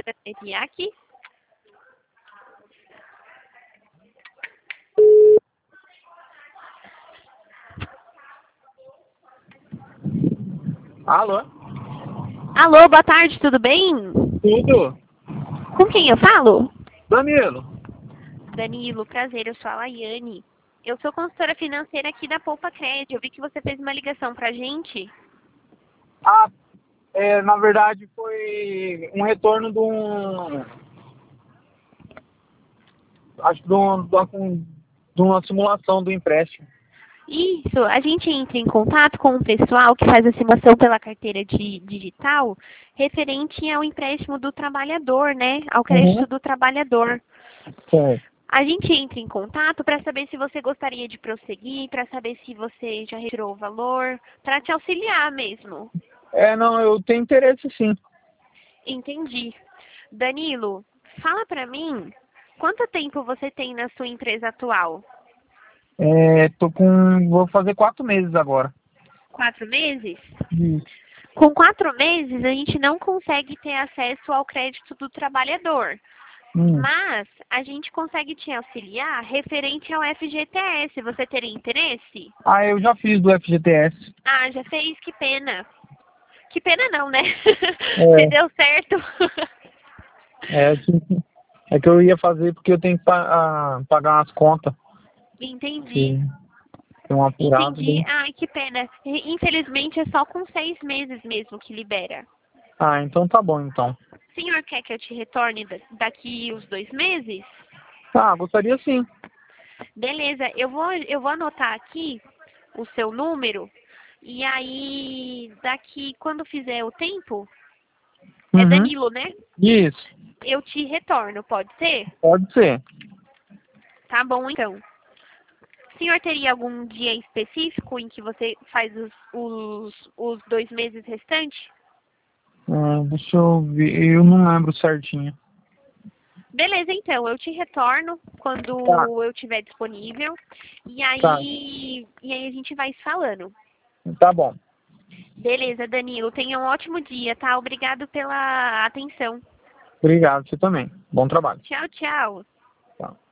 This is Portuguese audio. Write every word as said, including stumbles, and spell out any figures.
Teriyaki. Alô? Alô, boa tarde, tudo bem? Tudo? Com quem eu falo? Danilo. Danilo, prazer, eu sou a Laiane. Eu sou consultora financeira aqui da Poupa Cred. Eu vi que você fez uma ligação pra gente. Ah, é, na verdade foi um retorno de um... Acho que de, um, de, uma, de uma simulação do empréstimo. Isso, a gente entra em contato com o pessoal que faz a simulação pela carteira de, digital referente ao empréstimo do trabalhador, né? Ao crédito Uhum. do trabalhador. Certo. A gente entra em contato para saber se você gostaria de prosseguir, para saber se você já retirou o valor, para te auxiliar mesmo. É, não, eu tenho interesse sim. Entendi. Danilo, fala para mim, quanto tempo você tem na sua empresa atual? É, tô com... Vou fazer quatro meses agora. Quatro meses? Isso. Com quatro meses, a gente não consegue ter acesso ao crédito do trabalhador. Hum. Mas a gente consegue te auxiliar referente ao F G T S. Você teria interesse? Ah, eu já fiz do F G T S. Ah, já fez? Que pena. Que pena não, né? Se É, deu certo. é, que, é que eu ia fazer porque eu tenho que pa- ah, pagar umas contas. Entendi. Que tem um apurado. Entendi. Bem... Ai, que pena. Infelizmente é só com seis meses mesmo que libera. Ah, então tá bom então. O senhor quer que eu te retorne da- daqui os dois meses? Ah, gostaria sim. Beleza, eu vou, eu vou anotar aqui o seu número. E aí, daqui, quando fizer o tempo, é Uhum. Danilo, né? Isso, Eu te retorno, pode ser? pode ser. Tá bom, então. O senhor teria algum dia específico em que você faz os, os, os dois meses restantes? Ah, deixa eu ver, eu não lembro certinho. Beleza, então, eu te retorno Tá, quando eu estiver disponível. E tá, aí, e aí a gente vai se falando. tá bom. Beleza, Danilo, tenha um ótimo dia, tá? Obrigado pela atenção. Obrigado, você também. Bom trabalho. Tchau, tchau. Tá.